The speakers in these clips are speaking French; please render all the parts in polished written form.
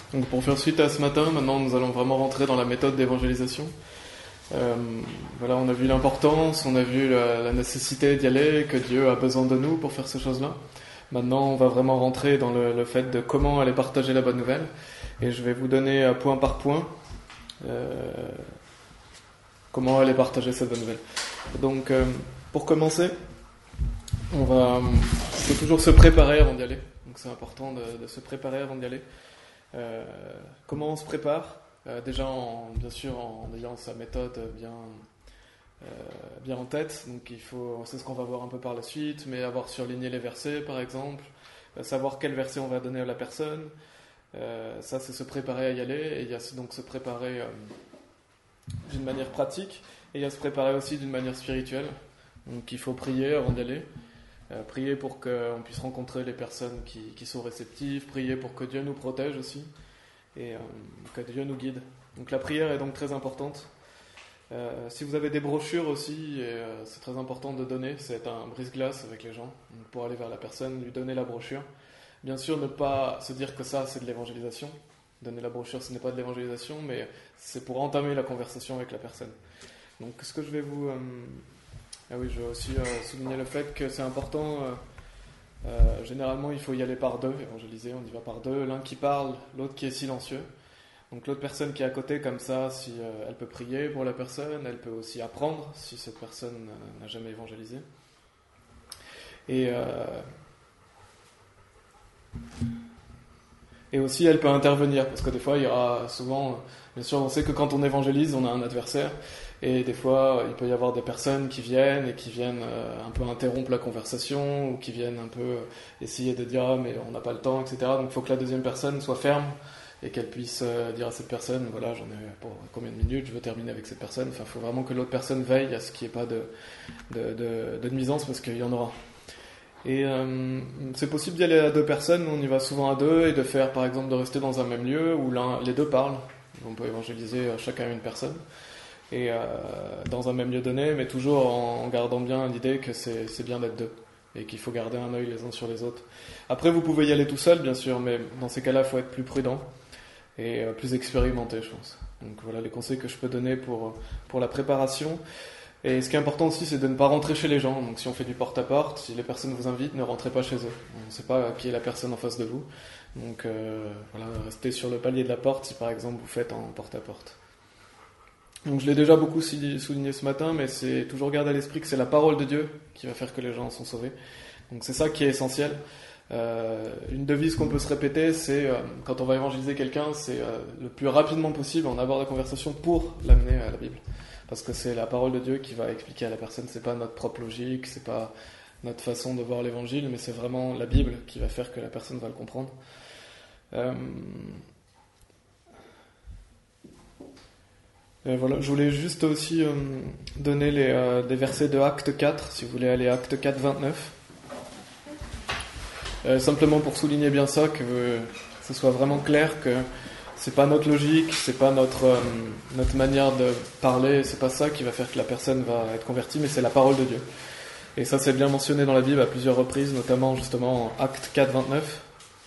Donc pour faire suite à ce matin, maintenant nous allons vraiment rentrer dans la méthode d'évangélisation. Voilà, on a vu l'importance, on a vu la nécessité d'y aller, que Dieu a besoin de nous pour faire ces choses-là. Maintenant, on va vraiment rentrer dans le fait de comment aller partager la bonne nouvelle. Et je vais vous donner point par point comment aller partager cette bonne nouvelle. Donc, pour commencer, il faut toujours se préparer avant d'y aller. Donc c'est important de se préparer avant d'y aller. Comment on se prépare ? Déjà, bien sûr, en ayant sa méthode bien en tête. Donc c'est ce qu'on va voir un peu par la suite, mais avoir surligné les versets, par exemple, savoir quel verset on va donner à la personne. Ça, c'est se préparer à y aller. Et il y a donc se préparer d'une manière pratique, et il y a se préparer aussi d'une manière spirituelle. Donc il faut prier avant d'y aller. Prier pour qu'on puisse rencontrer les personnes qui sont réceptives, prier pour que Dieu nous protège aussi, et que Dieu nous guide. Donc la prière est donc très importante. Si vous avez des brochures aussi, c'est très important de donner, c'est un brise-glace avec les gens, donc pour aller vers la personne, lui donner la brochure. Bien sûr, ne pas se dire que ça c'est de l'évangélisation. Donner la brochure, ce n'est pas de l'évangélisation, mais c'est pour entamer la conversation avec la personne. Donc ce que je vais vous... je vais aussi souligner le fait que c'est important, généralement il faut y aller par deux, évangéliser, on y va par deux, l'un qui parle, l'autre qui est silencieux. Donc l'autre personne qui est à côté, comme ça, si elle peut prier pour la personne, elle peut aussi apprendre si cette personne n'a jamais évangélisé. Et aussi elle peut intervenir, parce que des fois il y aura souvent, bien sûr on sait que quand on évangélise on a un adversaire, et des fois il peut y avoir des personnes qui viennent un peu interrompre la conversation, ou qui viennent un peu essayer de dire mais on n'a pas le temps, etc. Donc il faut que la deuxième personne soit ferme, et qu'elle puisse dire à cette personne, voilà, j'en ai pour combien de minutes, je veux terminer avec cette personne. Enfin, il faut vraiment que l'autre personne veille à ce qu'il n'y ait pas de nuisance, parce qu'il y en aura. Et c'est possible d'y aller à deux personnes, on y va souvent à deux, et de faire, par exemple, de rester dans un même lieu où les deux parlent. On peut évangéliser chacun une personne, et dans un même lieu donné, mais toujours en gardant bien l'idée que c'est bien d'être deux, et qu'il faut garder un œil les uns sur les autres. Après, vous pouvez y aller tout seul, bien sûr, mais dans ces cas-là, il faut être plus prudent et plus expérimenté, je pense. Donc voilà les conseils que je peux donner pour la préparation. Et ce qui est important aussi, c'est de ne pas rentrer chez les gens. Donc si on fait du porte-à-porte, si les personnes vous invitent, ne rentrez pas chez eux. On ne sait pas qui est la personne en face de vous. Donc restez sur le palier de la porte si par exemple vous faites en porte-à-porte. Donc je l'ai déjà beaucoup souligné ce matin, mais c'est toujours garder à l'esprit que c'est la parole de Dieu qui va faire que les gens sont sauvés. Donc c'est ça qui est essentiel. Une devise qu'on peut se répéter, c'est quand on va évangéliser quelqu'un, c'est le plus rapidement possible en avoir la conversation pour l'amener à la Bible, parce que c'est la parole de Dieu qui va expliquer à la personne. C'est pas notre propre logique, c'est pas notre façon de voir l'évangile, mais c'est vraiment la Bible qui va faire que la personne va le comprendre. Voilà, je voulais juste aussi donner des versets de Acte 4, si vous voulez aller à Acte 4, 29. Simplement pour souligner bien ça, que ce soit vraiment clair que c'est pas notre logique, c'est pas notre manière de parler, c'est pas ça qui va faire que la personne va être convertie, mais c'est la parole de Dieu. Et ça c'est bien mentionné dans la Bible à plusieurs reprises, notamment justement en Acte 4, 29,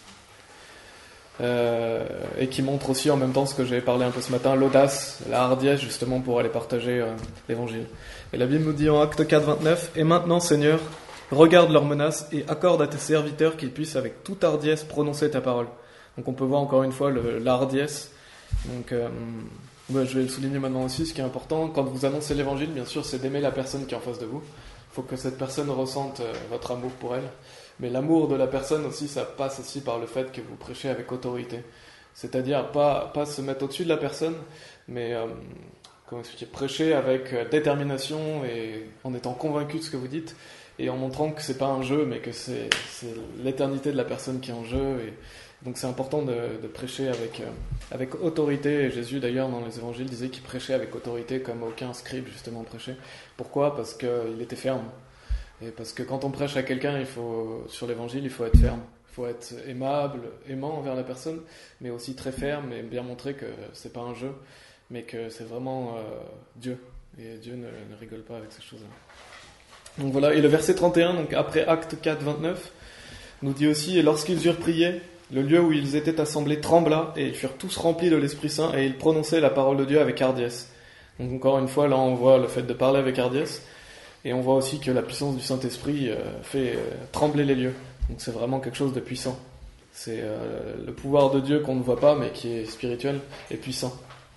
et qui montre aussi en même temps ce que j'ai parlé un peu ce matin, l'audace, la hardiesse justement pour aller partager l'évangile. Et la Bible nous dit en Acte 4, 29, « Et maintenant Seigneur, regarde leurs menaces et accorde à tes serviteurs qu'ils puissent avec toute hardiesse prononcer ta parole. » Donc on peut voir encore une fois la hardiesse. Donc je vais le souligner maintenant aussi, ce qui est important, quand vous annoncez l'évangile, bien sûr, c'est d'aimer la personne qui est en face de vous. Il faut que cette personne ressente votre amour pour elle. Mais l'amour de la personne aussi, ça passe aussi par le fait que vous prêchez avec autorité. C'est-à-dire pas se mettre au-dessus de la personne, mais comment expliquer, prêcher avec détermination et en étant convaincu de ce que vous dites, et en montrant que c'est pas un jeu, mais que c'est l'éternité de la personne qui est en jeu. Et donc c'est important de prêcher avec autorité. Et Jésus d'ailleurs dans les évangiles disait qu'il prêchait avec autorité comme aucun scribe justement prêchait. Pourquoi ? Parce qu'il était ferme. Et parce que quand on prêche à quelqu'un, sur l'évangile, il faut être ferme. Il faut être aimable, aimant envers la personne, mais aussi très ferme et bien montrer que c'est pas un jeu, mais que c'est vraiment Dieu. Et Dieu ne rigole pas avec ces choses-là. Donc voilà, et le verset 31, donc après Acte 4, 29, nous dit aussi « Et lorsqu'ils eurent prié, Le lieu où ils étaient assemblés trembla, et ils furent tous remplis de l'Esprit Saint, et ils prononçaient la parole de Dieu avec hardiesse. Donc encore une fois, là on voit le fait de parler avec hardiesse, et on voit aussi que la puissance du Saint-Esprit fait trembler les lieux. Donc c'est vraiment quelque chose de puissant. C'est le pouvoir de Dieu qu'on ne voit pas, mais qui est spirituel et puissant.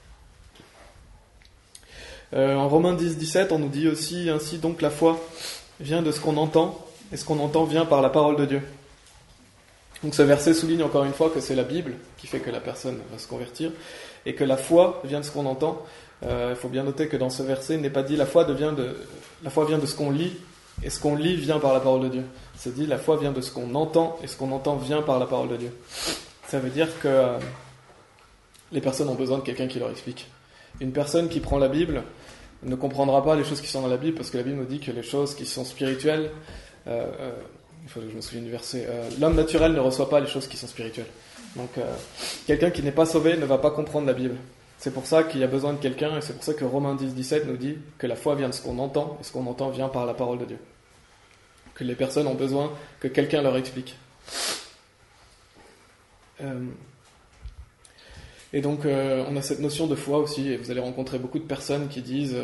En Romains 10, 17, on nous dit aussi, ainsi donc la foi vient de ce qu'on entend, et ce qu'on entend vient par la parole de Dieu. Donc ce verset souligne encore une fois que c'est la Bible qui fait que la personne va se convertir, et que la foi vient de ce qu'on entend. Il faut bien noter que dans ce verset, il n'est pas dit la foi vient de ce qu'on lit, et ce qu'on lit vient par la parole de Dieu. C'est dit la foi vient de ce qu'on entend, et ce qu'on entend vient par la parole de Dieu. Ça veut dire que les personnes ont besoin de quelqu'un qui leur explique. Une personne qui prend la Bible ne comprendra pas les choses qui sont dans la Bible, parce que la Bible nous dit que les choses qui sont spirituelles, il faut que je me souvienne du verset, l'homme naturel ne reçoit pas les choses qui sont spirituelles. Donc quelqu'un qui n'est pas sauvé ne va pas comprendre la Bible. C'est pour ça qu'il y a besoin de quelqu'un, et c'est pour ça que Romains 10, 17 nous dit que la foi vient de ce qu'on entend, et ce qu'on entend vient par la parole de Dieu. Que les personnes ont besoin que quelqu'un leur explique. Et donc on a cette notion de foi aussi, et vous allez rencontrer beaucoup de personnes qui disent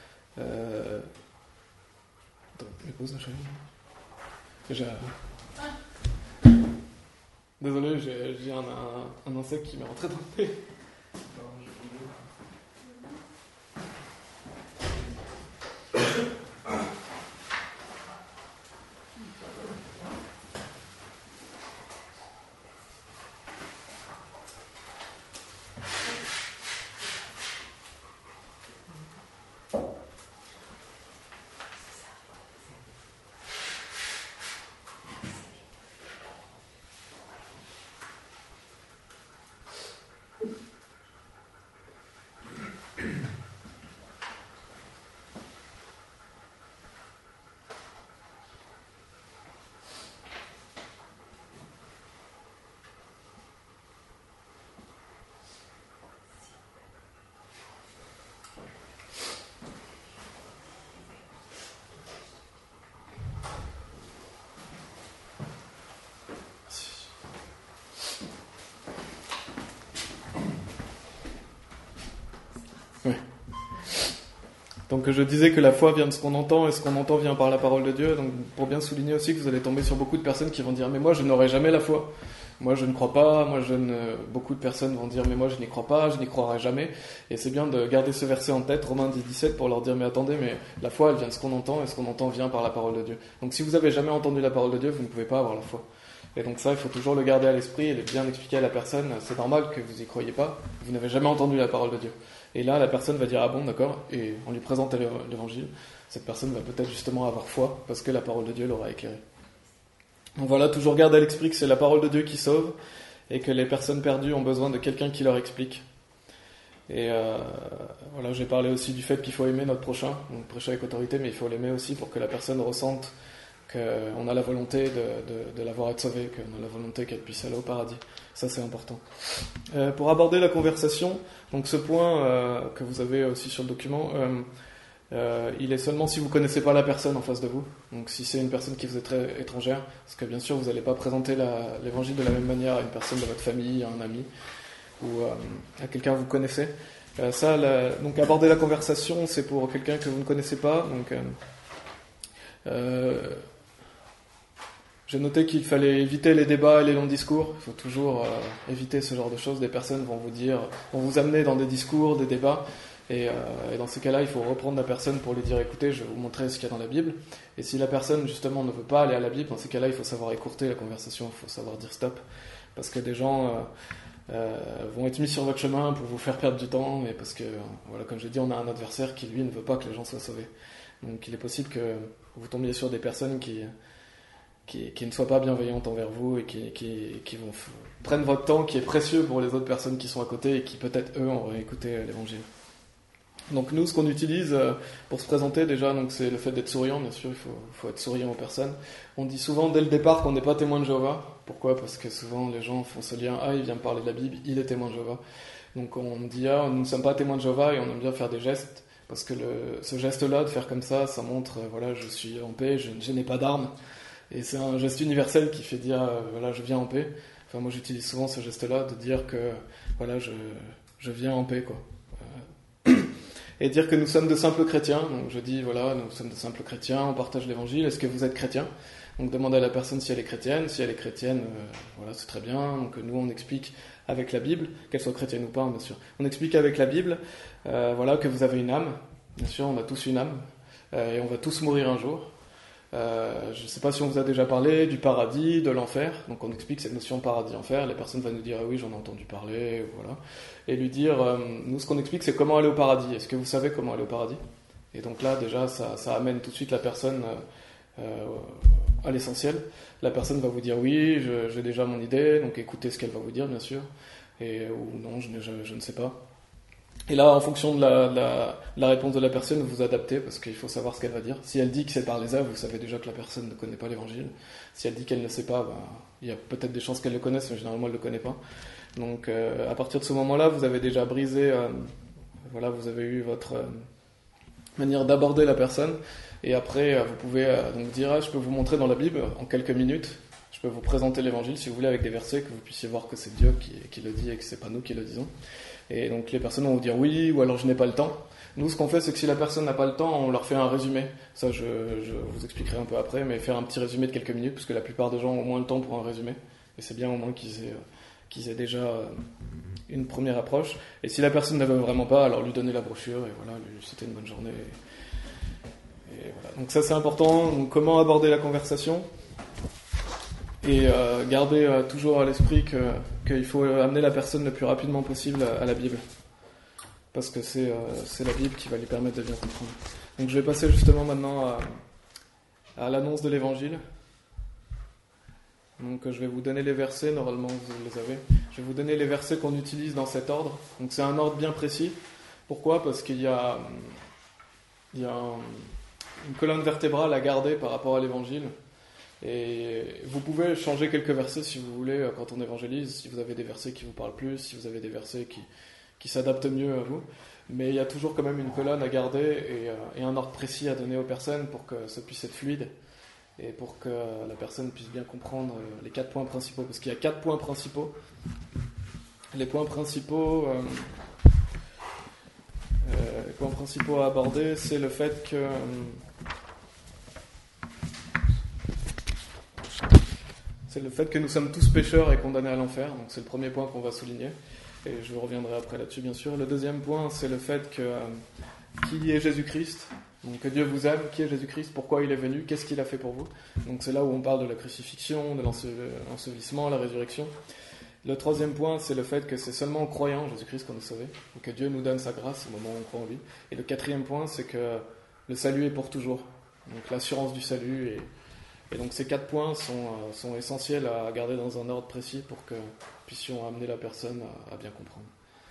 Désolé, j'ai un insecte qui m'est rentré dans le nez. Donc je disais que la foi vient de ce qu'on entend, et ce qu'on entend vient par la parole de Dieu. Donc pour bien souligner aussi que vous allez tomber sur beaucoup de personnes qui vont dire mais moi je n'aurai jamais la foi, moi je ne crois pas, beaucoup de personnes vont dire mais moi je n'y crois pas, je n'y croirai jamais. Et c'est bien de garder ce verset en tête, Romains 10, 17, pour leur dire mais attendez, mais la foi elle vient de ce qu'on entend, et ce qu'on entend vient par la parole de Dieu. Donc si vous avez jamais entendu la parole de Dieu, vous ne pouvez pas avoir la foi. Et donc ça, il faut toujours le garder à l'esprit et bien expliquer à la personne, c'est normal que vous y croyez pas, vous n'avez jamais entendu la parole de Dieu. Et là, la personne va dire ah bon, d'accord, et on lui présente l'évangile. Cette personne va peut-être justement avoir foi parce que la parole de Dieu l'aura éclairé. Donc voilà, toujours garder à l'esprit que c'est la parole de Dieu qui sauve, et que les personnes perdues ont besoin de quelqu'un qui leur explique. Et voilà, j'ai parlé aussi du fait qu'il faut aimer notre prochain, donc prêcher avec autorité, mais il faut l'aimer aussi pour que la personne ressente qu'on a la volonté de la voir être sauvée, qu'on a la volonté qu'elle puisse aller au paradis. Ça, c'est important. Pour aborder la conversation, donc ce point que vous avez aussi sur le document, il est seulement si vous ne connaissez pas la personne en face de vous. Donc si c'est une personne qui vous est très étrangère, parce que bien sûr, vous n'allez pas présenter l'évangile de la même manière à une personne de votre famille, à un ami, ou à quelqu'un que vous connaissez. Donc aborder la conversation, c'est pour quelqu'un que vous ne connaissez pas. Donc j'ai noté qu'il fallait éviter les débats et les longs discours. Il faut toujours éviter ce genre de choses. Des personnes vont vous amener dans des discours, des débats. Et dans ces cas-là, il faut reprendre la personne pour lui dire écoutez, je vais vous montrer ce qu'il y a dans la Bible. Et si la personne justement ne veut pas aller à la Bible, dans ces cas-là, il faut savoir écourter la conversation. Il faut savoir dire stop. Parce que des gens vont être mis sur votre chemin pour vous faire perdre du temps. Et parce que, voilà, comme je l'ai dit, on a un adversaire qui, lui, ne veut pas que les gens soient sauvés. Donc il est possible que vous tombiez sur des personnes qui ne soient pas bienveillantes envers vous et qui prennent votre temps qui est précieux pour les autres personnes qui sont à côté et qui peut-être eux auraient écouté l'évangile. Donc nous, ce qu'on utilise pour se présenter déjà, donc c'est le fait d'être souriant, bien sûr, il faut être souriant aux personnes. On dit souvent dès le départ qu'on n'est pas témoin de Jéhovah. Pourquoi ? Parce que souvent les gens font ce lien, il vient me parler de la Bible, il est témoin de Jéhovah. Donc on dit nous ne sommes pas témoins de Jéhovah, et on aime bien faire des gestes, parce que ce geste-là, de faire comme ça montre, voilà, je suis en paix, je n'ai pas d'armes. Et c'est un geste universel qui fait dire, voilà, je viens en paix. Enfin, moi, j'utilise souvent ce geste-là de dire que, voilà, je viens en paix, quoi. Et dire que nous sommes de simples chrétiens. Donc, je dis, voilà, nous sommes de simples chrétiens, on partage l'évangile. Est-ce que vous êtes chrétien? Donc, demandez à la personne si elle est chrétienne. Si elle est chrétienne, voilà, c'est très bien. Donc, nous, on explique avec la Bible, qu'elle soit chrétienne ou pas, bien sûr. On explique avec la Bible, voilà, que vous avez une âme. Bien sûr, on a tous une âme. Et on va tous mourir un jour. Je ne sais pas si on vous a déjà parlé du paradis, de l'enfer. Donc on explique cette notion paradis-enfer. Les personnes vont nous dire oui, j'en ai entendu parler, voilà. Et lui dire, nous ce qu'on explique c'est comment aller au paradis. Est-ce que vous savez comment aller au paradis? Et donc là déjà ça amène tout de suite la personne à l'essentiel. La personne va vous dire oui, j'ai déjà mon idée, donc écoutez ce qu'elle va vous dire bien sûr. Ou non, je ne sais pas. Et là, en fonction de la réponse de la personne, vous adaptez, parce qu'il faut savoir ce qu'elle va dire. Si elle dit que c'est par les œuvres, vous savez déjà que la personne ne connaît pas l'évangile. Si elle dit qu'elle ne sait pas, il y a peut-être des chances qu'elle le connaisse, mais généralement elle ne le connaît pas. Donc à partir de ce moment-là, vous avez déjà brisé, voilà, vous avez eu votre manière d'aborder la personne. Et après, vous pouvez donc dire, je peux vous montrer dans la Bible, en quelques minutes, je peux vous présenter l'évangile, si vous voulez, avec des versets, que vous puissiez voir que c'est Dieu qui le dit et que c'est pas nous qui le disons. Et donc les personnes vont vous dire oui, ou alors je n'ai pas le temps. Nous, ce qu'on fait, c'est que si la personne n'a pas le temps, on leur fait un résumé. Ça, je vous expliquerai un peu après, mais faire un petit résumé de quelques minutes, parce que la plupart des gens ont moins le temps pour un résumé. Et c'est bien au moins qu'ils aient déjà une première approche. Et si la personne ne veut vraiment pas, alors lui donner la brochure, et voilà, lui souhaiter une bonne journée. Et voilà. Donc ça, c'est important. Donc, comment aborder la conversation ? Et garder toujours à l'esprit qu'il faut amener la personne le plus rapidement possible à la Bible. Parce que c'est la Bible qui va lui permettre de bien comprendre. Donc je vais passer justement maintenant à l'annonce de l'Évangile. Donc je vais vous donner les versets, normalement vous les avez. Je vais vous donner les versets qu'on utilise dans cet ordre. Donc c'est un ordre bien précis. Pourquoi ? Parce qu'il y a une colonne vertébrale à garder par rapport à l'Évangile. Et vous pouvez changer quelques versets si vous voulez quand on évangélise, si vous avez des versets qui vous parlent plus, si vous avez des versets qui s'adaptent mieux à vous. Mais il y a toujours quand même une colonne à garder et un ordre précis à donner aux personnes pour que ça puisse être fluide et pour que la personne puisse bien comprendre les 4 points principaux. Parce qu'il y a 4 points principaux. Les points principaux à aborder, c'est le fait que... c'est le fait que nous sommes tous pécheurs et condamnés à l'enfer. Donc c'est le premier point qu'on va souligner. Et je reviendrai après là-dessus, bien sûr. Le deuxième point, c'est le fait que qui est Jésus-Christ. Donc que Dieu vous aime. Qui est Jésus-Christ ? Pourquoi il est venu ? Qu'est-ce qu'il a fait pour vous ? Donc c'est là où on parle de la crucifixion, de l'ensevelissement, la résurrection. Le troisième point, c'est le fait que c'est seulement en croyant en Jésus-Christ qu'on est sauvé. Et que Dieu nous donne sa grâce au moment où on croit en lui. Et le quatrième point, c'est que le salut est pour toujours. Donc l'assurance du salut et donc ces 4 points sont essentiels à garder dans un ordre précis pour que nous puissions amener la personne à bien comprendre.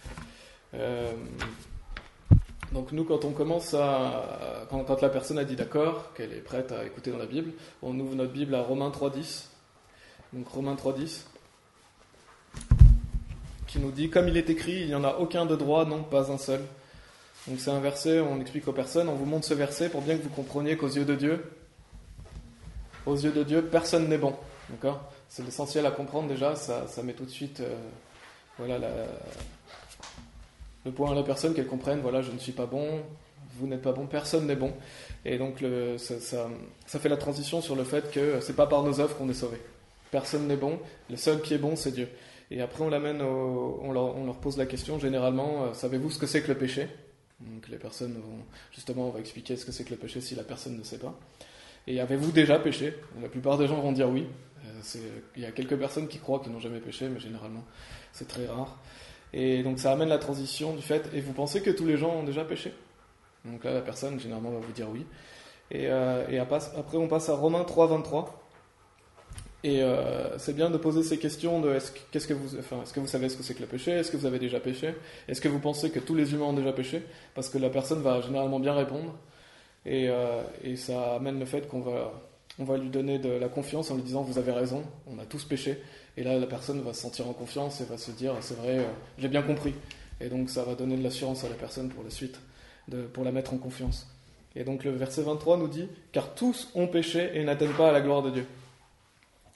Donc nous, quand on commence quand la personne a dit d'accord, qu'elle est prête à écouter dans la Bible, on ouvre notre Bible à Romains 3.10. Donc Romains 3.10, qui nous dit « Comme il est écrit, il n'y en a aucun de droit, non, pas un seul. » Donc c'est un verset, on explique aux personnes, on vous montre ce verset pour bien que vous compreniez qu'aux yeux de Dieu, personne n'est bon. D'accord ? C'est l'essentiel à comprendre déjà, ça met tout de suite voilà, le point à la personne, qu'elle comprenne, voilà, je ne suis pas bon, vous n'êtes pas bon, personne n'est bon. Et donc ça fait la transition sur le fait que c'est pas par nos œuvres qu'on est sauvé. Personne n'est bon, le seul qui est bon, c'est Dieu. Et après on leur pose la question, généralement, savez-vous ce que c'est que le péché ? Donc les personnes on va expliquer ce que c'est que le péché si la personne ne sait pas. Et avez-vous déjà péché ? La plupart des gens vont dire oui. Il y a quelques personnes qui croient qu'ils n'ont jamais péché, mais généralement, c'est très rare. Et donc ça amène la transition du fait, et vous pensez que tous les gens ont déjà péché ? Donc là, la personne, généralement, va vous dire oui. Et après, on passe à Romains 3.23. Et c'est bien de poser ces questions de est-ce que vous savez ce que c'est que le péché ? Est-ce que vous avez déjà péché ? Est-ce que vous pensez que tous les humains ont déjà péché ? Parce que la personne va généralement bien répondre. Et ça amène le fait qu'on va lui donner de la confiance en lui disant vous avez raison, on a tous péché. Et là la personne va se sentir en confiance et va se dire c'est vrai, j'ai bien compris. Et donc ça va donner de l'assurance à la personne pour la suite, pour la mettre en confiance. Et donc le verset 23 nous dit car tous ont péché et n'atteignent pas à la gloire de Dieu.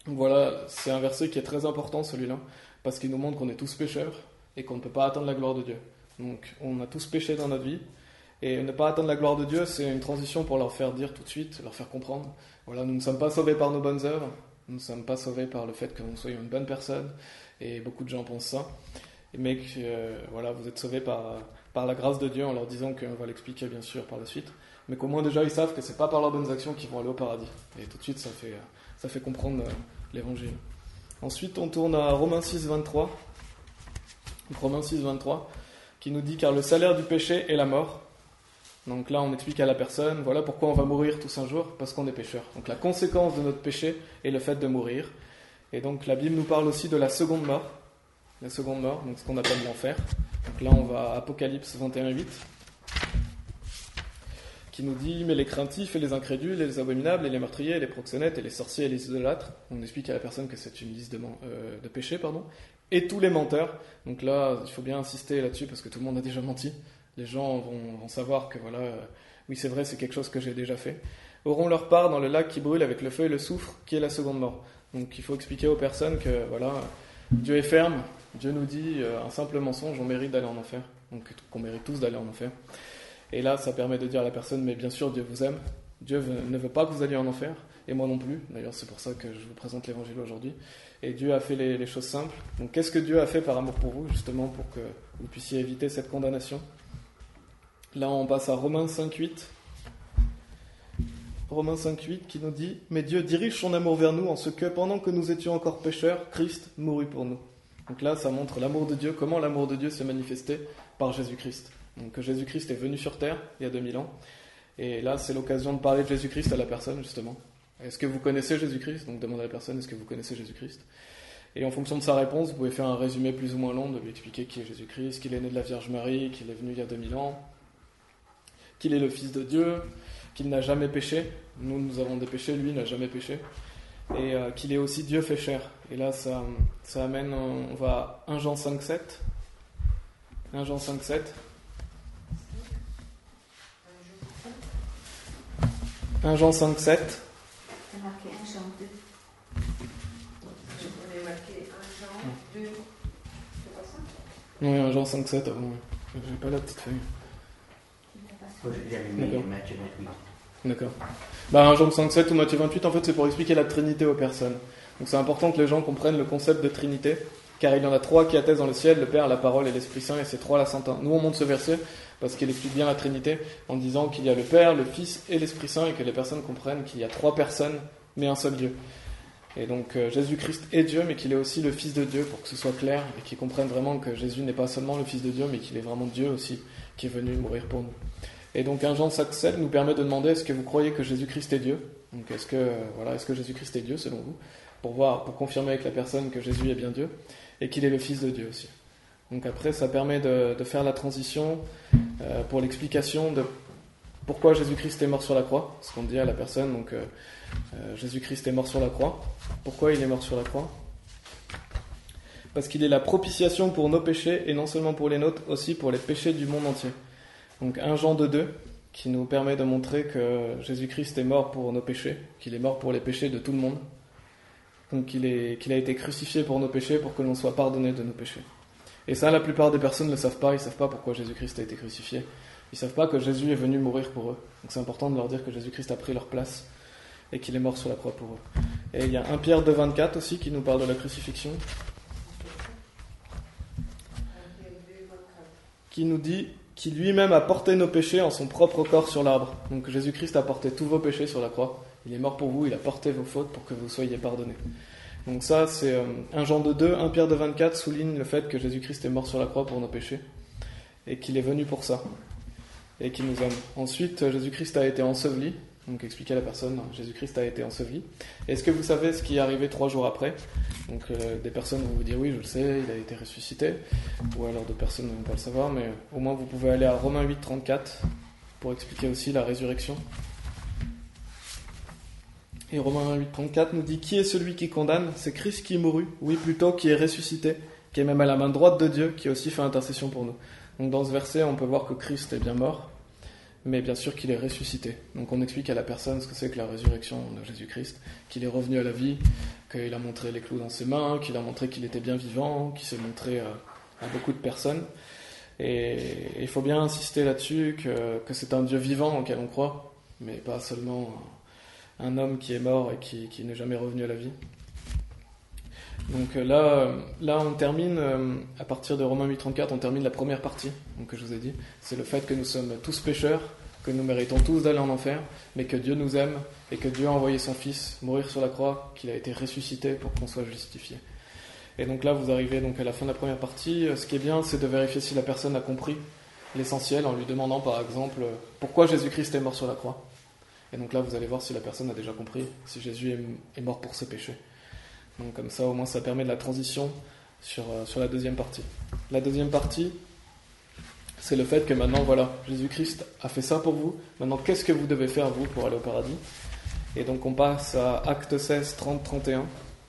Donc voilà, c'est un verset qui est très important celui-là, parce qu'il nous montre qu'on est tous pécheurs et qu'on ne peut pas atteindre la gloire de Dieu. Donc on a tous péché dans notre vie, et ne pas atteindre la gloire de Dieu, c'est une transition pour leur faire dire tout de suite, leur faire comprendre, voilà, nous ne sommes pas sauvés par nos bonnes œuvres, nous ne sommes pas sauvés par le fait que nous soyons une bonne personne, et beaucoup de gens pensent ça, mais que voilà, vous êtes sauvés par la grâce de Dieu, en leur disant qu'on va l'expliquer bien sûr par la suite, mais qu'au moins déjà ils savent que c'est pas par leurs bonnes actions qu'ils vont aller au paradis. Et tout de suite ça fait comprendre l'évangile. Ensuite on tourne à Romains 6, 23. Donc, Romains 6, 23, qui nous dit « Car le salaire du péché est la mort ». Donc là on explique à la personne, voilà pourquoi on va mourir tous un jour, parce qu'on est pécheur. Donc la conséquence de notre péché est le fait de mourir. Et donc la Bible nous parle aussi de la seconde mort. La seconde mort, donc ce qu'on appelle l'enfer. Donc là on va à Apocalypse 21, 8, qui nous dit « Mais les craintifs et les incrédules et les abominables et les meurtriers et les proxénètes et les sorciers et les idolâtres », on explique à la personne que c'est une liste de péchés, et tous les menteurs. Donc là il faut bien insister là-dessus parce que tout le monde a déjà menti. Les gens vont savoir que voilà, oui c'est vrai, c'est quelque chose que j'ai déjà fait, auront leur part dans le lac qui brûle avec le feu et le soufre, qui est la seconde mort. Donc il faut expliquer aux personnes que voilà, Dieu est ferme, Dieu nous dit un simple mensonge, on mérite d'aller en enfer, donc qu'on mérite tous d'aller en enfer. Et là ça permet de dire à la personne, mais bien sûr Dieu vous aime, Dieu ne veut pas que vous alliez en enfer, et moi non plus, d'ailleurs c'est pour ça que je vous présente l'évangile aujourd'hui. Et Dieu a fait les choses simples. Donc qu'est-ce que Dieu a fait par amour pour vous, justement pour que vous puissiez éviter cette condamnation? Là, on passe à Romains 5.8. Romains 5.8 qui nous dit « Mais Dieu dirige son amour vers nous en ce que, pendant que nous étions encore pécheurs, Christ mourut pour nous. » Donc là, ça montre l'amour de Dieu, comment l'amour de Dieu s'est manifesté par Jésus-Christ. Donc Jésus-Christ est venu sur terre il y a 2000 ans. Et là, c'est l'occasion de parler de Jésus-Christ à la personne, justement. Est-ce que vous connaissez Jésus-Christ? Donc demandez à la personne, est-ce que vous connaissez Jésus-Christ? Et en fonction de sa réponse, vous pouvez faire un résumé plus ou moins long, de lui expliquer qui est Jésus-Christ, qu'il est né de la Vierge Marie, qu'il est venu il y a 2000 ans, qu'il est le Fils de Dieu, qu'il n'a jamais péché. Nous avons des péchés, lui n'a jamais péché. Et qu'il est aussi Dieu fait chair. Et là, ça amène, on va à 1 Jean 5, 7. 1 Jean 5, 7. 1 Jean 5, 7. C'est marqué 1 Jean 2. On est marqué 1 Jean 2. C'est pas ça? Oui, 1 Jean 5, 7. Avant. J'ai pas la petite feuille. D'accord. Matthieu 28. D'accord. 1 Jean 5,7 ou Matthieu 28, en fait, c'est pour expliquer la Trinité aux personnes. Donc c'est important que les gens comprennent le concept de Trinité, car il y en a 3 qui attestent dans le ciel, le Père, la Parole et l'Esprit Saint, et c'est 3 la Sainte. Nous, on monte ce verset parce qu'il explique bien la Trinité, en disant qu'il y a le Père, le Fils et l'Esprit Saint, et que les personnes comprennent qu'il y a 3 personnes, mais un seul Dieu. Et donc Jésus-Christ est Dieu, mais qu'il est aussi le Fils de Dieu, pour que ce soit clair, et qu'ils comprennent vraiment que Jésus n'est pas seulement le Fils de Dieu, mais qu'il est vraiment Dieu aussi, qui est venu mourir pour nous. Et donc 1 Jean 5,7 nous permet de demander, est-ce que vous croyez que Jésus-Christ est Dieu? Donc est-ce que Jésus-Christ est Dieu selon vous? Pour confirmer avec la personne que Jésus est bien Dieu et qu'il est le Fils de Dieu aussi. Donc après ça permet de faire la transition pour l'explication de pourquoi Jésus-Christ est mort sur la croix. Ce qu'on dit à la personne, donc Jésus-Christ est mort sur la croix. Pourquoi il est mort sur la croix? Parce qu'il est la propitiation pour nos péchés, et non seulement pour les nôtres, aussi pour les péchés du monde entier. Donc 1 Jean 2, qui nous permet de montrer que Jésus-Christ est mort pour nos péchés, qu'il est mort pour les péchés de tout le monde. Donc qu'il a été crucifié pour nos péchés, pour que l'on soit pardonné de nos péchés. Et ça, la plupart des personnes ne le savent pas, ils ne savent pas pourquoi Jésus-Christ a été crucifié. Ils ne savent pas que Jésus est venu mourir pour eux. Donc c'est important de leur dire que Jésus-Christ a pris leur place et qu'il est mort sur la croix pour eux. Et il y a 1 Pierre 2, 24 aussi qui nous parle de la crucifixion, qui nous dit qui lui-même a porté nos péchés en son propre corps sur l'arbre. Donc Jésus-Christ a porté tous vos péchés sur la croix. Il est mort pour vous, il a porté vos fautes pour que vous soyez pardonnés. Donc ça, c'est 1 Jean 2, 1 Pierre 2, 24 souligne le fait que Jésus-Christ est mort sur la croix pour nos péchés et qu'il est venu pour ça et qu'il nous aime. Ensuite, Jésus-Christ a été enseveli. Donc expliquer à la personne, Jésus-Christ a été enseveli. Est-ce que vous savez ce qui est arrivé 3 jours après? Donc des personnes vont vous dire oui, je le sais, il a été ressuscité, ou alors d'autres personnes ne vont pas le savoir, mais au moins vous pouvez aller à Romains 8, 34 pour expliquer aussi la résurrection. Et Romains 8, 34 nous dit « Qui est celui qui condamne? C'est Christ qui mourut, oui plutôt qui est ressuscité, qui est même à la main droite de Dieu, qui aussi fait intercession pour nous. » Donc dans ce verset, on peut voir que Christ est bien mort, mais bien sûr qu'il est ressuscité. Donc on explique à la personne ce que c'est que la résurrection de Jésus-Christ, qu'il est revenu à la vie, qu'il a montré les clous dans ses mains, qu'il a montré qu'il était bien vivant, qu'il s'est montré à beaucoup de personnes. Et il faut bien insister là-dessus que c'est un Dieu vivant auquel on croit, mais pas seulement un homme qui est mort et qui n'est jamais revenu à la vie. Donc là on termine, à partir de Romains 8,34, on termine la première partie donc, que je vous ai dit. C'est le fait que nous sommes tous pécheurs, que nous méritons tous d'aller en enfer, mais que Dieu nous aime et que Dieu a envoyé son Fils mourir sur la croix, qu'il a été ressuscité pour qu'on soit justifié. Et donc là, vous arrivez donc à la fin de la première partie. Ce qui est bien, c'est de vérifier si la personne a compris l'essentiel en lui demandant par exemple pourquoi Jésus-Christ est mort sur la croix. Et donc là, vous allez voir si la personne a déjà compris, si Jésus est mort pour ses péchés. Donc comme ça, au moins, ça permet de la transition sur la deuxième partie. La deuxième partie, c'est le fait que maintenant, voilà, Jésus-Christ a fait ça pour vous. Maintenant, qu'est-ce que vous devez faire, vous, pour aller au paradis ? Et donc on passe à Acte 16, 30, 31,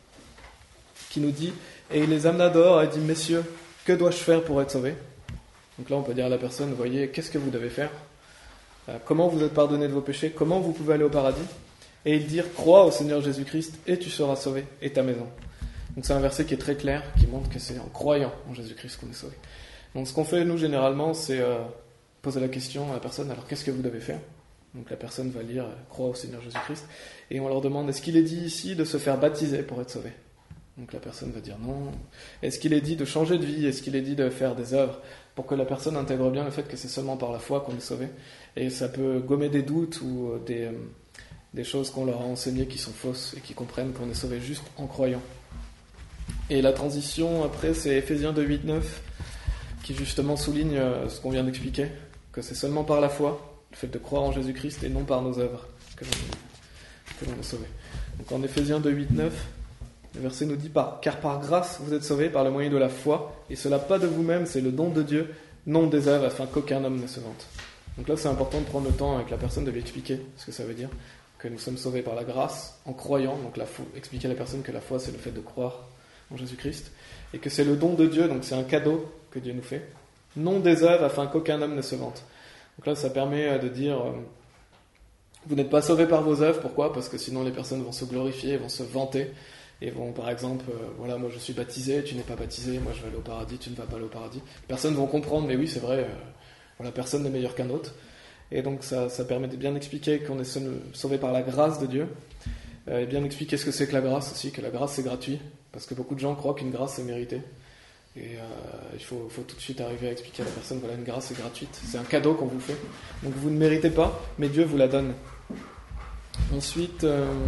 qui nous dit « Et il les amena dehors et dit « Messieurs, que dois-je faire pour être sauvé ?» Donc là, on peut dire à la personne « Voyez, qu'est-ce que vous devez faire ? Comment vous êtes pardonné de vos péchés ? Comment vous pouvez aller au paradis ?» Et ils dirent « Crois au Seigneur Jésus-Christ et tu seras sauvé, et ta maison. » Donc c'est un verset qui est très clair, qui montre que c'est en croyant en Jésus-Christ qu'on est sauvé. Donc ce qu'on fait, nous, généralement, c'est poser la question à la personne « Alors, qu'est-ce que vous devez faire ?» Donc la personne va lire « Crois au Seigneur Jésus-Christ » et on leur demande « Est-ce qu'il est dit ici de se faire baptiser pour être sauvé ?» Donc la personne va dire non. Est-ce qu'il est dit de changer de vie ? Est-ce qu'il est dit de faire des œuvres ? Pour que la personne intègre bien le fait que c'est seulement par la foi qu'on est sauvé. Et ça peut gommer des doutes ou des choses qu'on leur a enseignées qui sont fausses et qui comprennent qu'on est sauvé juste en croyant. Et la transition après, c'est Ephésiens 2, 8, 9 qui justement souligne ce qu'on vient d'expliquer, que c'est seulement par la foi, le fait de croire en Jésus-Christ et non par nos œuvres que l'on est sauvé. Donc en Ephésiens 2, 8, 9, le verset nous dit « Car par grâce vous êtes sauvés par le moyen de la foi, et cela pas de vous-même, c'est le don de Dieu, non des œuvres, afin qu'aucun homme ne se vante. » Donc là c'est important de prendre le temps avec la personne de lui expliquer ce que ça veut dire, que nous sommes sauvés par la grâce, en croyant, donc expliquer à la personne que la foi c'est le fait de croire en Jésus-Christ, et que c'est le don de Dieu, donc c'est un cadeau que Dieu nous fait, non des œuvres, afin qu'aucun homme ne se vante. Donc là ça permet de dire... vous n'êtes pas sauvés par vos œuvres, pourquoi ? Parce que sinon les personnes vont se glorifier, vont se vanter, et vont par exemple, voilà, moi je suis baptisé, tu n'es pas baptisé, moi je vais aller au paradis, tu ne vas pas aller au paradis. Les personnes vont comprendre, mais oui c'est vrai, voilà, personne n'est meilleur qu'un autre. Et donc ça permet de bien expliquer qu'on est sauvé par la grâce de Dieu, et bien expliquer ce que c'est que la grâce aussi, que la grâce c'est gratuit, parce que beaucoup de gens croient qu'une grâce c'est mérité. Et il faut tout de suite arriver à expliquer à la personne, voilà, une grâce est gratuite, c'est un cadeau qu'on vous fait. Donc vous ne méritez pas, mais Dieu vous la donne. Ensuite,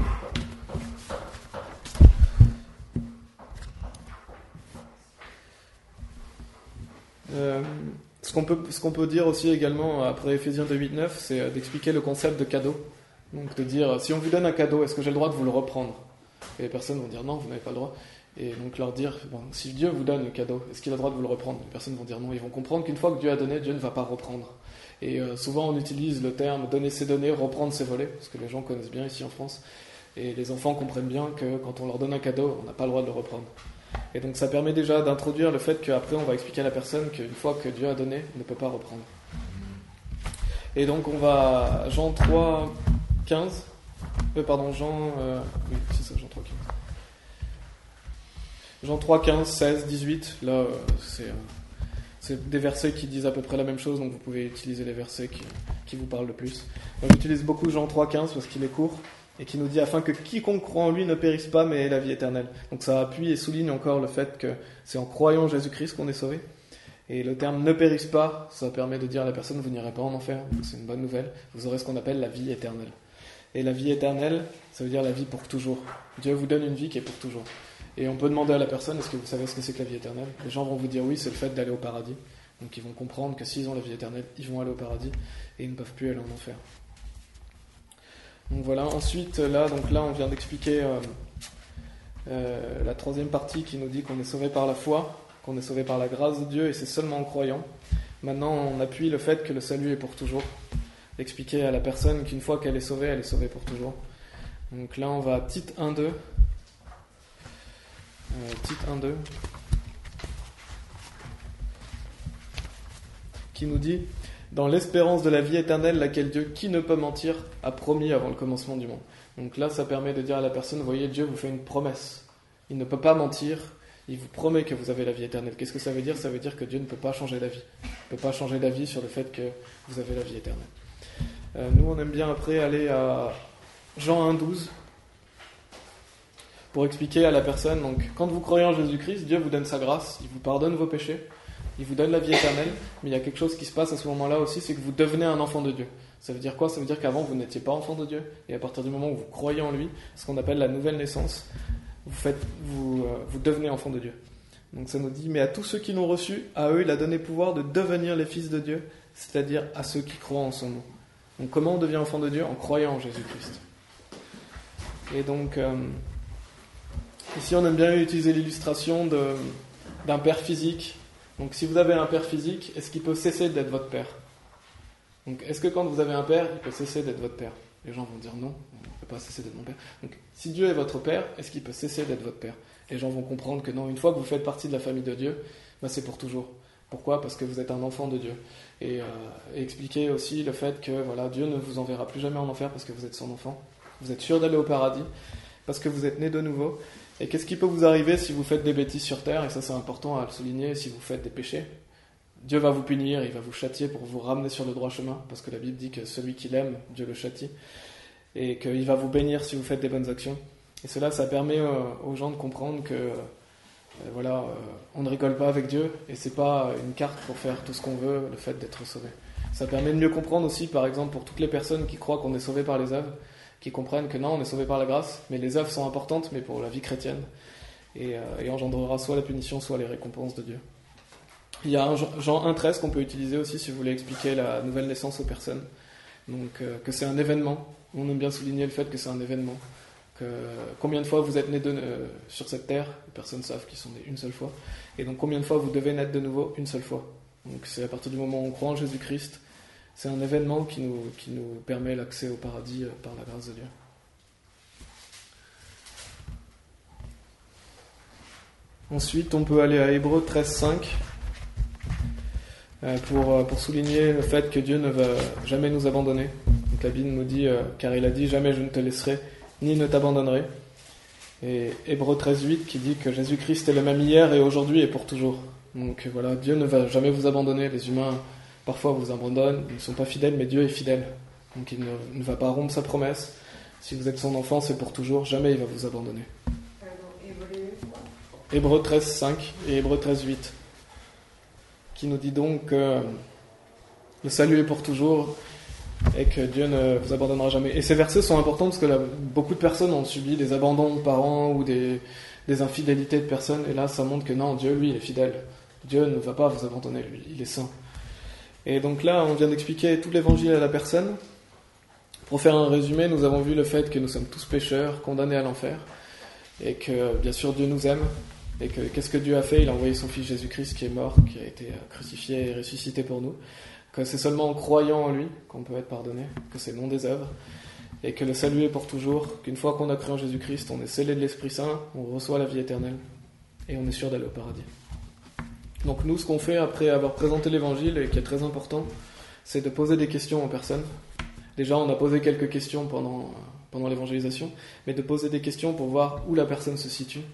ce qu'on peut dire aussi également après Ephésiens 2, 8, 9, c'est d'expliquer le concept de cadeau. Donc de dire, si on vous donne un cadeau, est-ce que j'ai le droit de vous le reprendre ? Et les personnes vont dire non, vous n'avez pas le droit. Et donc leur dire, bon, si Dieu vous donne le cadeau, est-ce qu'il a le droit de vous le reprendre ? Les personnes vont dire non, ils vont comprendre qu'une fois que Dieu a donné, Dieu ne va pas reprendre. Et souvent on utilise le terme donner c'est donner, reprendre c'est voler, parce que les gens connaissent bien ici en France. Et les enfants comprennent bien que quand on leur donne un cadeau, on n'a pas le droit de le reprendre. Et donc ça permet déjà d'introduire le fait qu'après on va expliquer à la personne qu'une fois que Dieu a donné, il ne peut pas reprendre. Et donc on va à Jean 3, 15. Oui, c'est ça, Jean 3, 15. Jean 3, 15, 16, 18. Là, c'est des versets qui disent à peu près la même chose, donc vous pouvez utiliser les versets qui vous parlent le plus. Moi, j'utilise beaucoup Jean 3, 15 parce qu'il est court et qui nous dit afin que quiconque croit en lui ne périsse pas mais ait la vie éternelle. Donc ça appuie et souligne encore le fait que c'est en croyant en Jésus-Christ qu'on est sauvé. Et le terme ne périsse pas, ça permet de dire à la personne vous n'irez pas en enfer, donc c'est une bonne nouvelle. Vous aurez ce qu'on appelle la vie éternelle. Et la vie éternelle, ça veut dire la vie pour toujours. Dieu vous donne une vie qui est pour toujours. Et on peut demander à la personne, est-ce que vous savez ce que c'est que la vie éternelle ? Les gens vont vous dire oui, c'est le fait d'aller au paradis. Donc ils vont comprendre que s'ils ont la vie éternelle, ils vont aller au paradis et ils ne peuvent plus aller en enfer. Donc voilà, ensuite là on vient d'expliquer la troisième partie qui nous dit qu'on est sauvé par la foi, qu'on est sauvé par la grâce de Dieu et c'est seulement en croyant. Maintenant on appuie le fait que le salut est pour toujours. Expliquer à la personne qu'une fois qu'elle est sauvée pour toujours. Donc là on va à Tite 1.2. Tite 1.2 qui nous dit dans l'espérance de la vie éternelle, laquelle Dieu, qui ne peut mentir, a promis avant le commencement du monde. Donc là, ça permet de dire à la personne, vous voyez, Dieu vous fait une promesse. Il ne peut pas mentir, il vous promet que vous avez la vie éternelle. Qu'est-ce que ça veut dire ? Ça veut dire que Dieu ne peut pas changer la vie. Il ne peut pas changer la vie sur le fait que vous avez la vie éternelle. Nous, on aime bien après aller à Jean 1,12 pour expliquer à la personne, donc quand vous croyez en Jésus-Christ, Dieu vous donne sa grâce, il vous pardonne vos péchés, il vous donne la vie éternelle, mais il y a quelque chose qui se passe à ce moment-là aussi, c'est que vous devenez un enfant de Dieu. Ça veut dire quoi ? Ça veut dire qu'avant vous n'étiez pas enfant de Dieu, et à partir du moment où vous croyez en lui, ce qu'on appelle la nouvelle naissance, vous devenez enfant de Dieu. Donc ça nous dit, mais à tous ceux qui l'ont reçu, à eux il a donné pouvoir de devenir les fils de Dieu, c'est-à-dire à ceux qui croient en son nom. Donc comment on devient enfant de Dieu ? En croyant en Jésus-Christ. Et donc, ici on aime bien utiliser l'illustration d'un père physique. Donc si vous avez un père physique, est-ce qu'il peut cesser d'être votre père ? Donc est-ce que quand vous avez un père, il peut cesser d'être votre père ? Les gens vont dire non, on ne peut pas cesser d'être mon père. Donc si Dieu est votre père, est-ce qu'il peut cesser d'être votre père ? Les gens vont comprendre que non, une fois que vous faites partie de la famille de Dieu, c'est pour toujours. Pourquoi ? Parce que vous êtes un enfant de Dieu. Et expliquer aussi le fait que voilà, Dieu ne vous enverra plus jamais en enfer parce que vous êtes son enfant. Vous êtes sûr d'aller au paradis parce que vous êtes né de nouveau. Et qu'est-ce qui peut vous arriver si vous faites des bêtises sur terre ? Et ça c'est important à le souligner, si vous faites des péchés. Dieu va vous punir, il va vous châtier pour vous ramener sur le droit chemin, parce que la Bible dit que celui qui l'aime, Dieu le châtie, et qu'il va vous bénir si vous faites des bonnes actions. Et cela, ça permet aux gens de comprendre que on ne rigole pas avec Dieu, et c'est pas une carte pour faire tout ce qu'on veut, le fait d'être sauvé. Ça permet de mieux comprendre aussi, par exemple, pour toutes les personnes qui croient qu'on est sauvé par les œuvres, qui comprennent que non, on est sauvé par la grâce, mais les œuvres sont importantes, mais pour la vie chrétienne, et engendrera soit la punition, soit les récompenses de Dieu. Il y a un Jean 1,13 qu'on peut utiliser aussi si vous voulez expliquer la nouvelle naissance aux personnes. Donc que c'est un événement. On aime bien souligner le fait que c'est un événement. Combien de fois vous êtes nés sur cette terre ? Les personnes savent qu'ils sont nés une seule fois. Et donc combien de fois vous devez naître de nouveau ? Une seule fois. Donc c'est à partir du moment où on croit en Jésus-Christ. C'est un événement qui nous permet l'accès au paradis par la grâce de Dieu. Ensuite, on peut aller à Hébreux 13,5. Pour souligner le fait que Dieu ne va jamais nous abandonner. Donc la Bible nous dit, car il a dit, jamais je ne te laisserai, ni ne t'abandonnerai. Et Hébreux 13,8 qui dit que Jésus-Christ est le même hier et aujourd'hui et pour toujours. Donc voilà, Dieu ne va jamais vous abandonner. Les humains, parfois, vous abandonnent, ils ne sont pas fidèles, mais Dieu est fidèle. Donc il ne va pas rompre sa promesse. Si vous êtes son enfant, c'est pour toujours. Jamais il va vous abandonner. Hébreux 13,5 et Hébreux 13,8. Qui nous dit donc que le salut est pour toujours et que Dieu ne vous abandonnera jamais. Et ces versets sont importants parce que là, beaucoup de personnes ont subi des abandons de parents ou des infidélités de personnes, et là ça montre que non, Dieu lui il est fidèle. Dieu ne va pas vous abandonner, lui, il est saint. Et donc là on vient d'expliquer tout l'évangile à la personne. Pour faire un résumé, nous avons vu le fait que nous sommes tous pécheurs, condamnés à l'enfer, et que bien sûr Dieu nous aime. Et qu'est-ce que Dieu a fait ? Il a envoyé son Fils Jésus-Christ qui est mort, qui a été crucifié et ressuscité pour nous. Que c'est seulement en croyant en lui qu'on peut être pardonné, que c'est non des œuvres, et que le salut est pour toujours, qu'une fois qu'on a cru en Jésus-Christ, on est scellé de l'Esprit Saint, on reçoit la vie éternelle, et on est sûr d'aller au paradis. Donc nous, ce qu'on fait après avoir présenté l'Évangile, et qui est très important, c'est de poser des questions aux personnes. Déjà, on a posé quelques questions pendant l'évangélisation, mais de poser des questions pour voir où la personne se situe.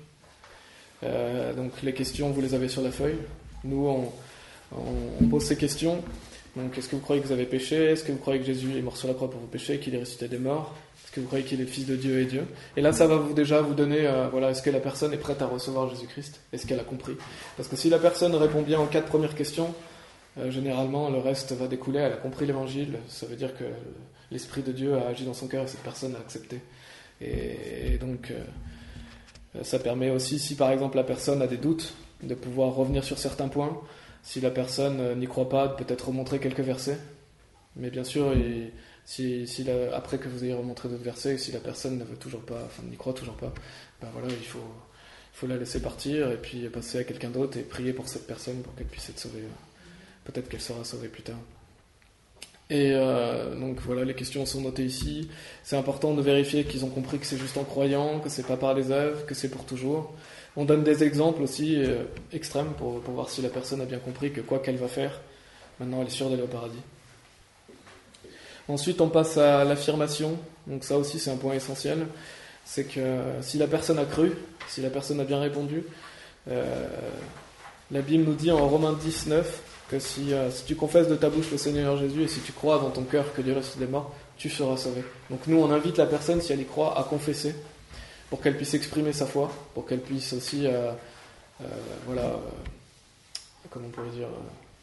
Donc les questions vous les avez sur la feuille. Nous on pose ces questions. Donc est-ce que vous croyez que vous avez péché ? Est-ce que vous croyez que Jésus est mort sur la croix pour vos péchés, qu'il est ressuscité des morts ? Est-ce que vous croyez qu'il est le Fils de Dieu et Dieu ? Et là ça va déjà vous donner est-ce que la personne est prête à recevoir Jésus-Christ ? Est-ce qu'elle a compris ? Parce que si la personne répond bien aux 4 premières questions, généralement le reste va découler. Elle a compris l'évangile, ça veut dire que l'Esprit de Dieu a agi dans son cœur et cette personne a accepté. Et donc ça permet aussi, si par exemple la personne a des doutes, de pouvoir revenir sur certains points. Si la personne n'y croit pas, de peut-être remontrer quelques versets. Mais bien sûr, après que vous ayez remontré d'autres versets, si la personne ne veut toujours pas, n'y croit toujours pas, il faut la laisser partir et puis passer à quelqu'un d'autre et prier pour cette personne pour qu'elle puisse être sauvée. Peut-être qu'elle sera sauvée plus tard. Et donc voilà, les questions sont notées ici. C'est important de vérifier qu'ils ont compris que c'est juste en croyant, que c'est pas par les œuvres, que c'est pour toujours. On donne des exemples aussi extrêmes pour voir si la personne a bien compris que quoi qu'elle va faire, maintenant elle est sûre d'aller au paradis. Ensuite, on passe à l'affirmation. Donc ça aussi, c'est un point essentiel. C'est que si la personne a cru, si la personne a bien répondu, la Bible nous dit en Romains 19 que si tu confesses de ta bouche le Seigneur Jésus et si tu crois dans ton cœur que Dieu ressuscite des morts, tu seras sauvé. Donc nous, on invite la personne, si elle y croit, à confesser pour qu'elle puisse exprimer sa foi, pour qu'elle puisse aussi, comment on pourrait dire,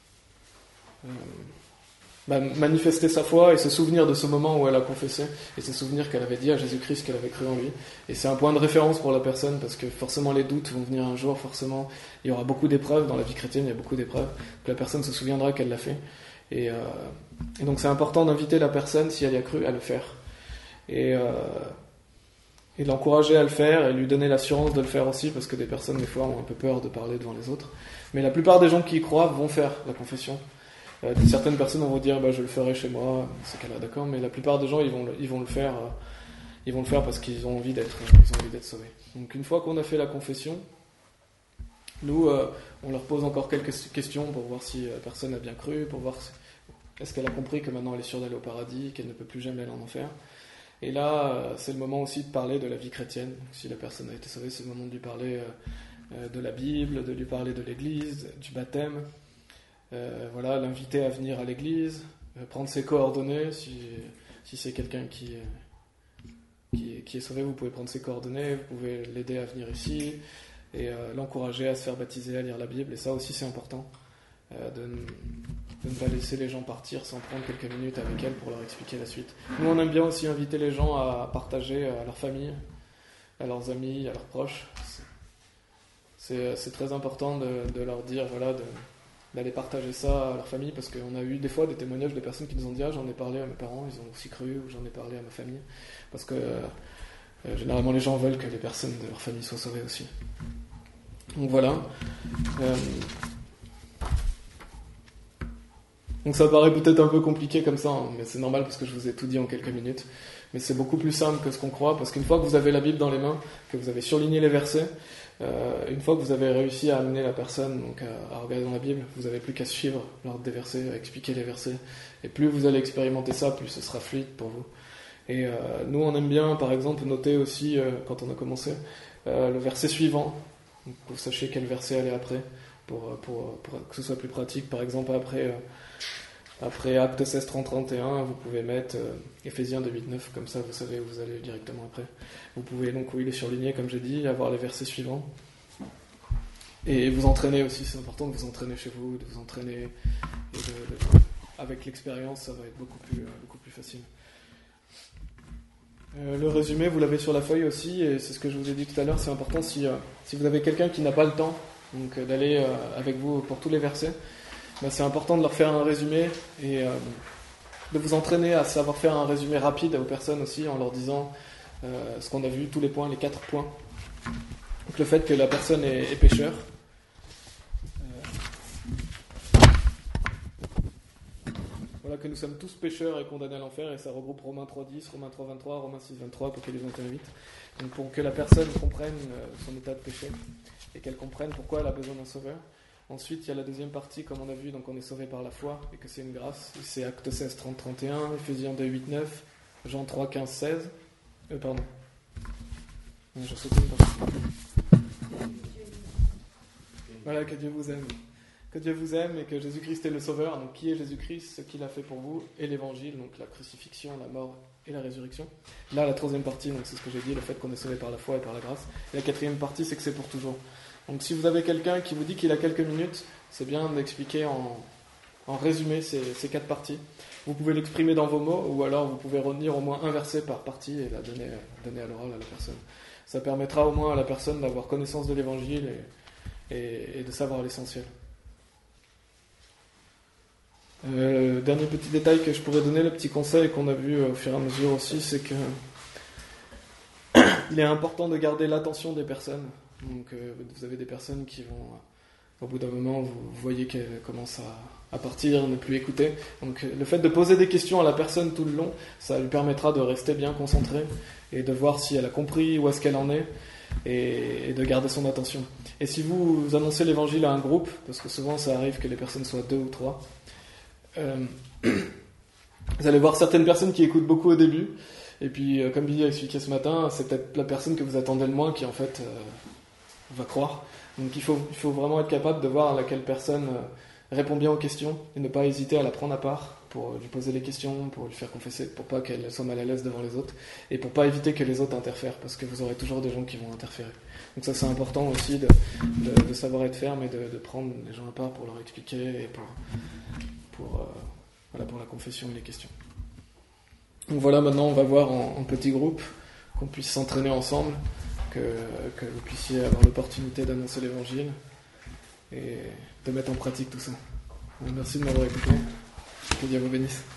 manifester sa foi et se souvenir de ce moment où elle a confessé et se souvenir qu'elle avait dit à Jésus-Christ qu'elle avait cru en lui. Et c'est un point de référence pour la personne parce que forcément les doutes vont venir un jour, forcément il y aura beaucoup d'épreuves dans la vie chrétienne, il y a beaucoup d'épreuves, que la personne se souviendra qu'elle l'a fait. Et donc c'est important d'inviter la personne, si elle y a cru, à le faire. Et de l'encourager à le faire et lui donner l'assurance de le faire aussi, parce que des personnes des fois ont un peu peur de parler devant les autres. Mais la plupart des gens qui y croient vont faire la confession. Certaines personnes vont vous dire je le ferai chez moi, c'est qu'elle est d'accord, mais la plupart des gens ils vont le faire parce qu'ils ont envie d'être sauvés. Donc une fois qu'on a fait la confession, nous on leur pose encore quelques questions pour voir si la personne a bien cru, pour voir est-ce qu'elle a compris que maintenant elle est sûre d'aller au paradis, qu'elle ne peut plus jamais aller en enfer. Et là c'est le moment aussi de parler de la vie chrétienne. Donc, si la personne a été sauvée, c'est le moment de lui parler de la Bible, de lui parler de l'Église, du baptême. L'inviter à venir à l'église, prendre ses coordonnées, si c'est quelqu'un qui est sauvé, vous pouvez prendre ses coordonnées, vous pouvez l'aider à venir ici, et l'encourager à se faire baptiser, à lire la Bible, et ça aussi c'est important, de ne pas laisser les gens partir sans prendre quelques minutes avec elles pour leur expliquer la suite. Nous on aime bien aussi inviter les gens à partager à leur famille, à leurs amis, à leurs proches. C'est très important de leur dire, d'aller partager ça à leur famille, parce qu'on a eu des fois des témoignages de personnes qui nous ont dit j'en ai parlé à mes parents, ils ont aussi cru, ou j'en ai parlé à ma famille, parce que généralement les gens veulent que les personnes de leur famille soient sauvées aussi. Donc voilà. Donc ça paraît peut-être un peu compliqué comme ça, mais c'est normal parce que je vous ai tout dit en quelques minutes. Mais c'est beaucoup plus simple que ce qu'on croit, parce qu'une fois que vous avez la Bible dans les mains, que vous avez surligné les versets, une fois que vous avez réussi à amener la personne donc à regarder dans la Bible, vous n'avez plus qu'à suivre l'ordre des versets, à expliquer les versets. Et plus vous allez expérimenter ça, plus ce sera fluide pour vous. Et nous, on aime bien, par exemple, noter aussi, quand on a commencé, le verset suivant, donc, pour que vous sachiez quel verset aller après, pour que ce soit plus pratique. Par exemple, après Actes 16, 30, 31, vous pouvez mettre Éphésiens 2, 8, 9, comme ça vous savez où vous allez directement après. Vous pouvez donc, les surligner comme j'ai dit, avoir les versets suivants. Et vous entraîner aussi, c'est important de vous entraîner chez vous, de vous entraîner. Et avec l'expérience, ça va être beaucoup plus facile. Le résumé, vous l'avez sur la feuille aussi, et c'est ce que je vous ai dit tout à l'heure, c'est important si vous avez quelqu'un qui n'a pas le temps donc, d'aller avec vous pour tous les versets. C'est important de leur faire un résumé et de vous entraîner à savoir faire un résumé rapide aux personnes aussi en leur disant ce qu'on a vu, tous les points, les 4 points. Donc le fait que la personne est pécheur. Que nous sommes tous pécheurs et condamnés à l'enfer, et ça regroupe Romains 3.10, Romains 3.23, Romains 6.23, Apocalypse 21.8. Donc pour que la personne comprenne son état de péché et qu'elle comprenne pourquoi elle a besoin d'un sauveur. Ensuite, il y a la deuxième partie, comme on a vu, donc on est sauvé par la foi et que c'est une grâce. C'est Actes 16, 30, 31, Éphésiens 2, 8, 9, Jean 3, 15, 16. Pardon. Je saute une partie. Voilà, que Dieu vous aime. Que Dieu vous aime et que Jésus-Christ est le sauveur. Donc qui est Jésus-Christ, ce qu'il a fait pour vous, et l'évangile, donc la crucifixion, la mort et la résurrection. Là, la troisième partie, donc c'est ce que j'ai dit, le fait qu'on est sauvé par la foi et par la grâce. Et la quatrième partie, c'est que c'est pour toujours. Donc si vous avez quelqu'un qui vous dit qu'il a quelques minutes, c'est bien d'expliquer en résumé ces 4 parties. Vous pouvez l'exprimer dans vos mots, ou alors vous pouvez retenir au moins un verset par partie et la donner à l'oral à la personne. Ça permettra au moins à la personne d'avoir connaissance de l'évangile et de savoir l'essentiel. Dernier petit détail que je pourrais donner, le petit conseil qu'on a vu au fur et à mesure aussi, c'est que il est important de garder l'attention des personnes. Donc vous avez des personnes qui vont, au bout d'un moment, vous voyez qu'elles commencent à partir, ne plus écouter. Donc le fait de poser des questions à la personne tout le long, ça lui permettra de rester bien concentré et de voir si elle a compris où est-ce qu'elle en est et de garder son attention. Et si vous annoncez l'évangile à un groupe, parce que souvent ça arrive que les personnes soient 2 ou 3, Vous allez voir certaines personnes qui écoutent beaucoup au début, et puis comme Billy a expliqué ce matin, c'est peut-être la personne que vous attendez le moins qui en fait va croire. Donc il faut vraiment être capable de voir laquelle personne répond bien aux questions, et ne pas hésiter à la prendre à part pour lui poser les questions, pour lui faire confesser, pour pas qu'elle soit mal à l'aise devant les autres, et pour pas éviter que les autres interfèrent, parce que vous aurez toujours des gens qui vont interférer. Donc ça c'est important aussi de savoir être ferme et de prendre les gens à part pour leur expliquer et pour la confession et les questions. Donc voilà, maintenant on va voir en petits groupes, qu'on puisse s'entraîner ensemble, que vous puissiez avoir l'opportunité d'annoncer l'évangile et de mettre en pratique tout ça. Donc, merci de m'avoir écouté, que Dieu vous bénisse.